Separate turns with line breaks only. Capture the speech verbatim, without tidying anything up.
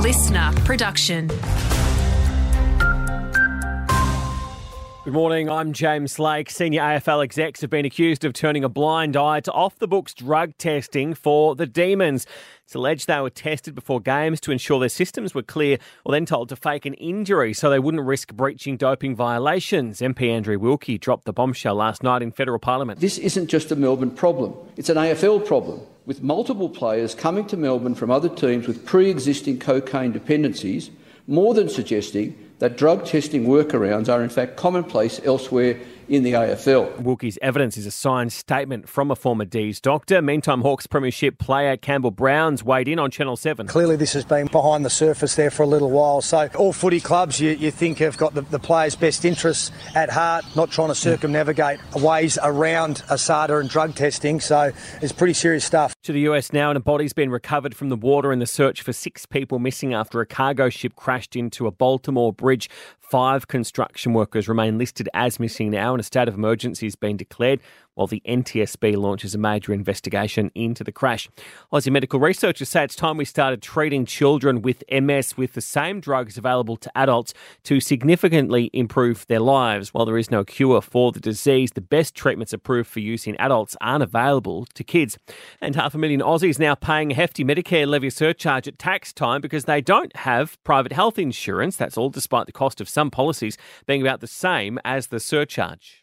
listener production.
Good morning, I'm James Lake. Senior A F L execs have been accused of turning a blind eye to off-the-books drug testing for the Demons. It's alleged they were tested before games to ensure their systems were clear, or then told to fake an injury so they wouldn't risk breaching doping violations. M P Andrew Wilkie dropped the bombshell last night in federal parliament.
This isn't just a Melbourne problem, it's an A F L problem, with multiple players coming to Melbourne from other teams with pre-existing cocaine dependencies, more than suggesting that drug testing workarounds are in fact commonplace elsewhere in the A F L.
Wilkie's evidence is a signed statement from a former D's doctor. Meantime, Hawks premiership player Campbell Brown's weighed in on Channel seven.
Clearly this has been behind the surface there for a little while. So all footy clubs you, you think have got the, the players' best interests at heart, not trying to circumnavigate ways around A S A D A and drug testing. So it's pretty serious stuff.
To the U S now, and a body's been recovered from the water in the search for six people missing after a cargo ship crashed into a Baltimore bridge. Five construction workers remain listed as missing now, and a state of emergency has been declared while the N T S B launches a major investigation into the crash. Aussie medical researchers say it's time we started treating children with M S with the same drugs available to adults to significantly improve their lives. While there is no cure for the disease, the best treatments approved for use in adults aren't available to kids. And half a million Aussies now paying a hefty Medicare levy surcharge at tax time because they don't have private health insurance. That's all despite the cost of some policies being about the same as the surcharge.